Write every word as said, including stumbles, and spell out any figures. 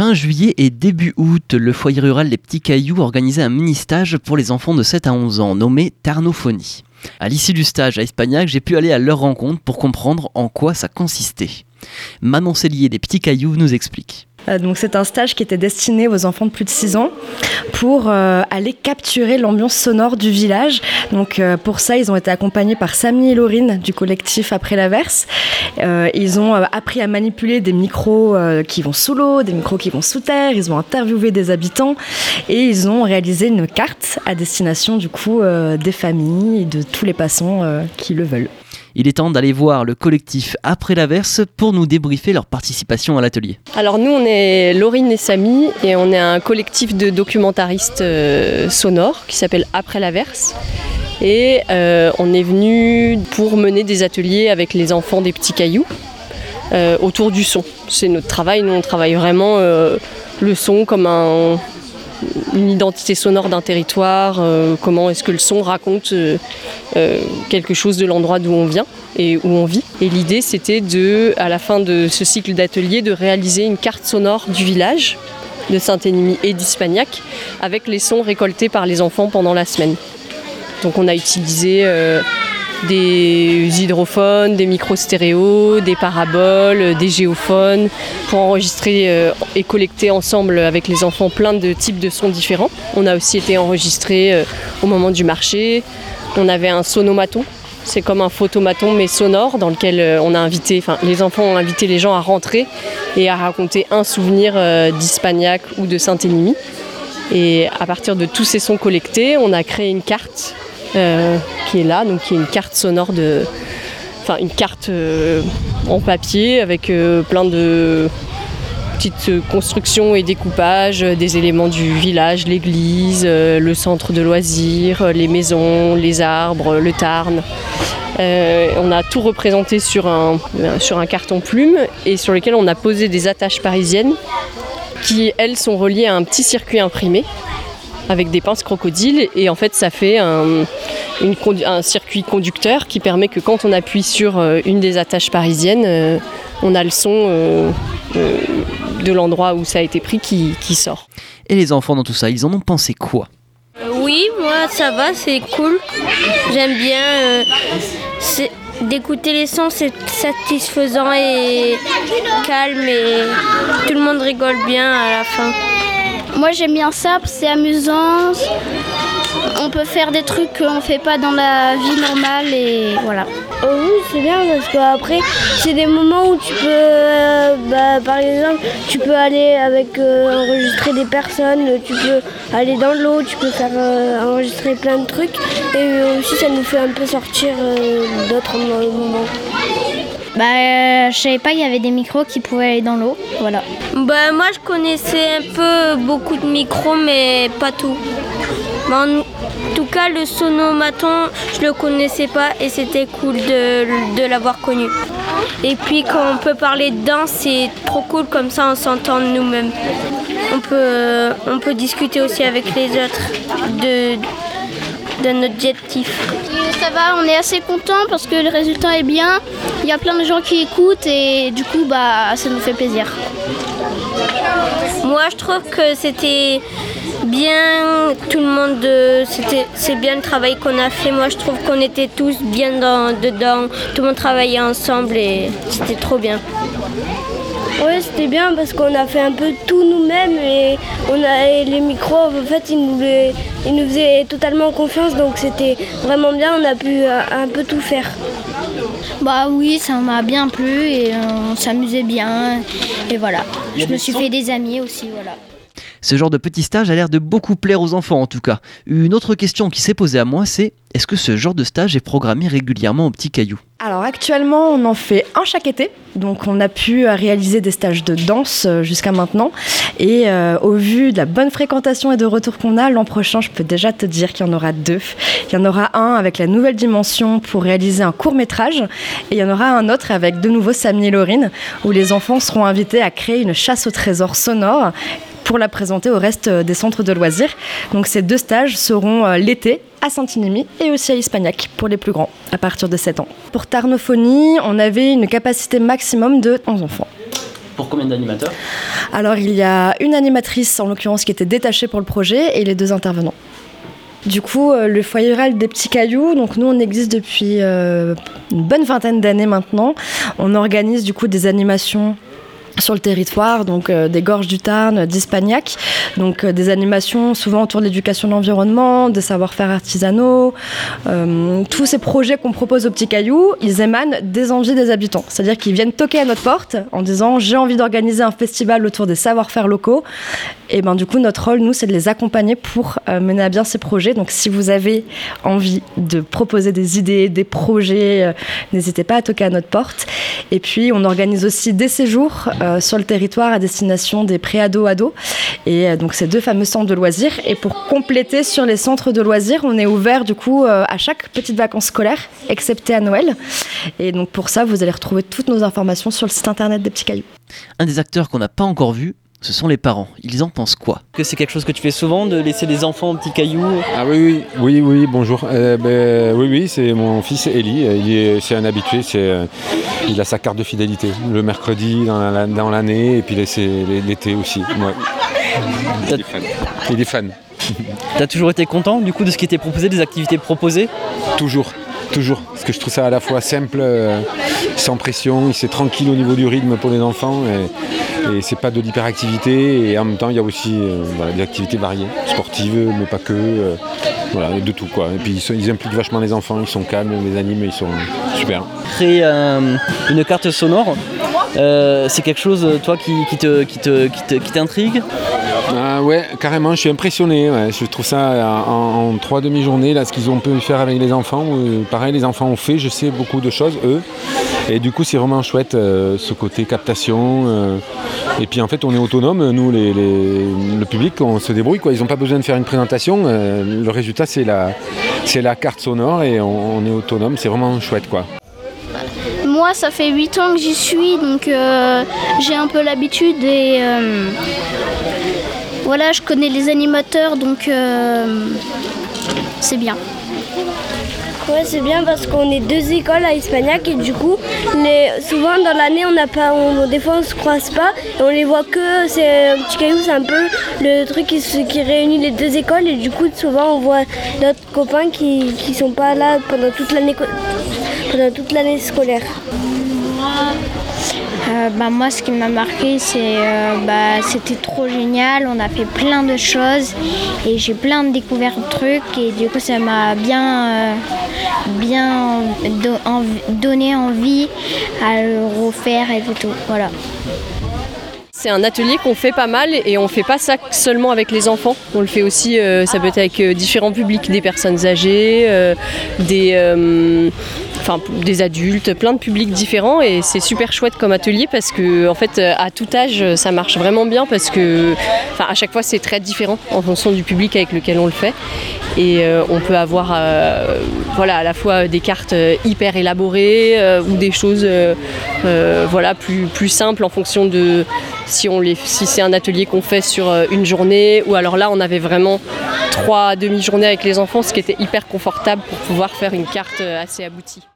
Fin juillet et début août, le foyer rural Les Petits Cailloux organisait un mini-stage pour les enfants de sept à onze ans, nommé Tarnophonie. À l'issue du stage à Espagnac, j'ai pu aller à leur rencontre pour comprendre en quoi ça consistait. Manon Cellier des Petits Cailloux nous explique. Euh, donc c'est un stage qui était destiné aux enfants de plus de six ans pour euh, aller capturer l'ambiance sonore du village. Donc euh, pour ça, ils ont été accompagnés par Samy et Laurine du collectif Après l'Averse. Euh, ils ont euh, appris à manipuler des micros euh, qui vont sous l'eau, des micros qui vont sous terre. Ils ont interviewé des habitants et ils ont réalisé une carte à destination du coup euh, des familles et de tous les passants euh, qui le veulent. Il est temps d'aller voir le collectif Après l'Averse pour nous débriefer leur participation à l'atelier. Alors nous, on est Laurine et Samy et on est un collectif de documentaristes euh, sonores qui s'appelle Après l'Averse. Et euh, on est venu pour mener des ateliers avec les enfants des Petits Cailloux euh, autour du son. C'est notre travail, nous on travaille vraiment euh, le son comme un... une identité sonore d'un territoire, euh, comment est-ce que le son raconte euh, euh, quelque chose de l'endroit d'où on vient et où on vit. Et l'idée, c'était de, à la fin de ce cycle d'ateliers, de réaliser une carte sonore du village de Saint-Énimie et d'Ispagnac avec les sons récoltés par les enfants pendant la semaine. Donc on a utilisé euh, des hydrophones, des micros stéréo, des paraboles, des géophones pour enregistrer euh, et collecter ensemble avec les enfants plein de types de sons différents. On a aussi été enregistrés euh, au moment du marché. On avait un sonomaton, c'est comme un photomaton mais sonore dans lequel euh, on a invité, enfin les enfants ont invité les gens à rentrer et à raconter un souvenir euh, d'Ispagnac ou de Saint-Énimie. Et à partir de tous ces sons collectés, on a créé une carte Euh, qui est là, donc qui est une carte sonore de, enfin une carte euh, en papier avec euh, plein de petites constructions et découpages, des éléments du village, l'église, euh, le centre de loisirs, les maisons, les arbres, le Tarn. Euh, on a tout représenté sur un, sur un carton plume et sur lequel on a posé des attaches parisiennes qui, elles, sont reliées à un petit circuit imprimé avec des pinces crocodiles et en fait ça fait un, une, un circuit conducteur qui permet que quand on appuie sur une des attaches parisiennes, euh, on a le son euh, euh, de l'endroit où ça a été pris qui, qui sort. Et les enfants dans tout ça, ils en ont pensé quoi ? Oui, moi ça va, c'est cool. J'aime bien euh, c'est, d'écouter les sons, c'est satisfaisant et calme et tout le monde rigole bien à la fin. Moi j'aime bien ça, c'est amusant, on peut faire des trucs qu'on ne fait pas dans la vie normale et voilà. Euh, oui, c'est bien parce qu'après, c'est des moments où tu peux, euh, bah, par exemple, tu peux aller avec euh, enregistrer des personnes, tu peux aller dans l'eau, tu peux faire euh, enregistrer plein de trucs et aussi ça nous fait un peu sortir euh, d'autres moments. Bah, euh, je savais pas qu'il y avait des micros qui pouvaient aller dans l'eau, voilà. Bah, moi je connaissais un peu beaucoup de micros mais pas tout. Mais en tout cas le sonomaton je le connaissais pas et c'était cool de, de l'avoir connu. Et puis quand on peut parler dedans c'est trop cool, comme ça on s'entend nous-mêmes. On peut, on peut discuter aussi avec les autres de, de notre objectif. Ça va, on est assez content parce que le résultat est bien. Il y a plein de gens qui écoutent et du coup bah ça nous fait plaisir. Moi je trouve que c'était bien, tout le monde, c'était, c'est bien le travail qu'on a fait. Moi je trouve qu'on était tous bien dans, dedans, tout le monde travaillait ensemble et c'était trop bien. Oui, c'était bien parce qu'on a fait un peu tout nous-mêmes et, on a, et les micros, en fait, ils nous, les, ils nous faisaient totalement confiance, donc c'était vraiment bien, on a pu un, un peu tout faire. Bah oui, ça m'a bien plu et on s'amusait bien et voilà. Je me suis fait des amis aussi, voilà. Ce genre de petit stage a l'air de beaucoup plaire aux enfants en tout cas. Une autre question qui s'est posée à moi, c'est est-ce que ce genre de stage est programmé régulièrement aux Petits Cailloux ? Alors actuellement, on en fait un chaque été. Donc on a pu réaliser des stages de danse jusqu'à maintenant. Et euh, au vu de la bonne fréquentation et de retour qu'on a, l'an prochain, je peux déjà te dire qu'il y en aura deux. Il y en aura un avec la nouvelle dimension pour réaliser un court-métrage. Et il y en aura un autre avec de nouveau Samy et Laurine, où les enfants seront invités à créer une chasse au trésor sonore pour la présenter au reste des centres de loisirs. Donc ces deux stages seront l'été à Saint-Énimie et aussi à Ispagnac pour les plus grands, à partir de sept ans. Pour Tarnophonie, on avait une capacité maximum de onze enfants. Pour combien d'animateurs ? Alors il y a une animatrice en l'occurrence qui était détachée pour le projet et les deux intervenants. Du coup, euh, le foyer rural des Petits Cailloux, donc nous on existe depuis euh, une bonne vingtaine d'années maintenant. On organise du coup des animations sur le territoire, donc euh, des Gorges du Tarn, d'Ispagnac, donc euh, des animations souvent autour de l'éducation de l'environnement, des savoir-faire artisanaux. Euh, tous ces projets qu'on propose aux Petits Cailloux, ils émanent des envies des habitants. C'est-à-dire qu'ils viennent toquer à notre porte en disant « j'ai envie d'organiser un festival autour des savoir-faire locaux ». Et ben du coup, notre rôle, nous, c'est de les accompagner pour euh, mener à bien ces projets. Donc si vous avez envie de proposer des idées, des projets, euh, n'hésitez pas à toquer à notre porte. Et puis, on organise aussi des séjours euh, sur le territoire à destination des pré-ados-ados. Et euh, donc, c'est deux fameux centres de loisirs. Et pour compléter sur les centres de loisirs, on est ouvert du coup euh, à chaque petite vacances scolaires, excepté à Noël. Et donc, pour ça, vous allez retrouver toutes nos informations sur le site internet des Petits Cailloux. Un des acteurs qu'on n'a pas encore vu, ce sont les parents. Ils en pensent quoi ? Que c'est quelque chose que tu fais souvent, de laisser des enfants aux Petits Cailloux ? Ah oui, oui, oui, oui, bonjour. Euh, ben, oui, oui, c'est mon fils Eli. Il est, c'est un habitué. C'est, euh, il a sa carte de fidélité. Le mercredi dans, la, dans l'année et puis l'été aussi. Ouais. Il est fan. Il est fan. T'as toujours été content du coup de ce qui était proposé, des activités proposées ? Toujours. Toujours, parce que je trouve ça à la fois simple, euh, sans pression, c'est tranquille au niveau du rythme pour les enfants et, et c'est pas de l'hyperactivité et en même temps il y a aussi euh, voilà, des activités variées, sportives mais pas que, euh, voilà, de tout quoi. Et puis ils, sont, ils impliquent vachement les enfants, ils sont calmes, les animent, ils sont super. Créer euh, une carte sonore, euh, c'est quelque chose toi qui, qui, te, qui, te, qui, te, qui t'intrigue ? Ah ouais, carrément, je suis impressionné. Ouais. Je trouve ça en, en trois demi-journées, là, ce qu'ils ont pu faire avec les enfants. Euh, pareil, les enfants ont fait, je sais, beaucoup de choses, eux. Et du coup, c'est vraiment chouette, euh, ce côté captation. Euh, et puis, en fait, on est autonome. Nous, les, les, le public, on se débrouille, quoi. Ils n'ont pas besoin de faire une présentation. Euh, le résultat, c'est la, c'est la carte sonore et on, on est autonome. C'est vraiment chouette, quoi. Moi, ça fait huit ans que j'y suis, donc euh, j'ai un peu l'habitude et... Euh, Voilà, je connais les animateurs, donc euh, c'est bien. Ouais, c'est bien parce qu'on est deux écoles à Ispagnac et du coup, les, souvent dans l'année, on n'a pas, on, des fois on se croise pas et on les voit que c'est un Petit Caillou, c'est un peu le truc qui, qui réunit les deux écoles et du coup, souvent on voit d'autres copains qui qui sont pas là pendant toute l'année pendant toute l'année scolaire. Euh, bah, moi, ce qui m'a marqué, c'est euh, bah, c'était trop génial. On a fait plein de choses et j'ai plein de découvertes de trucs et du coup, ça m'a bien, euh, bien do- env- donné envie à le refaire et tout. Voilà. C'est un atelier qu'on fait pas mal et on fait pas ça seulement avec les enfants. On le fait aussi, euh, ça peut être avec euh, différents publics, des personnes âgées, euh, des, euh, enfin, des adultes, plein de publics différents et c'est super chouette comme atelier parce que en fait à tout âge ça marche vraiment bien parce que enfin, à chaque fois c'est très différent en fonction du public avec lequel on le fait et euh, on peut avoir euh, voilà, à la fois des cartes hyper élaborées euh, ou des choses euh, euh, voilà, plus, plus simples en fonction de si, on les, si c'est un atelier qu'on fait sur une journée ou alors là on avait vraiment trois demi-journées avec les enfants, ce qui était hyper confortable pour pouvoir faire une carte assez aboutie.